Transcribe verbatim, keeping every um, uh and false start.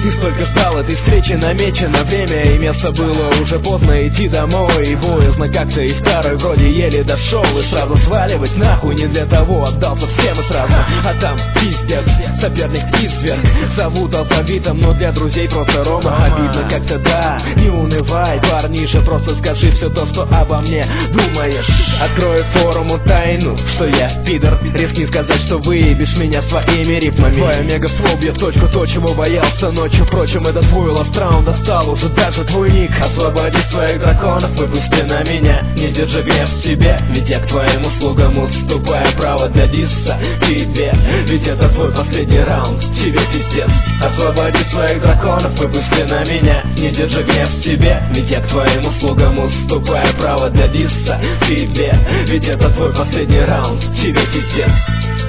Ты столько ждал этой встречи, намечено время и место, было уже поздно идти домой. И боязно как-то, и второй вроде еле дошел. И сразу сваливать нахуй не для того, отдался всем и сразу. А там пиздец, соперник изверг. Зовут алфавитом, но для друзей просто Рома. Обидно как-то, да, не унывай, парниша, просто скажи все то, что обо мне думаешь. Открою форуму тайну, что я пидор. Рискни сказать, что выебешь меня своими рифмами. Твоя мегафлоу бьет точку, то, чего боялся ночью. Впрочем, это твой ласт раунд, достал уже даже твой ник. Освободи своих драконов, выпусти на меня. Не держи гнев в себе, ведь я к твоим услугам уступаю право для дисса тебе. Ведь это твой последний раунд, тебе пиздец. Освободи своих драконов, выпусти на меня. Не держи гнев в себе, ведь я к твоим услугам уступаю право для дисса тебе. Ведь это твой последний раунд, тебе пиздец.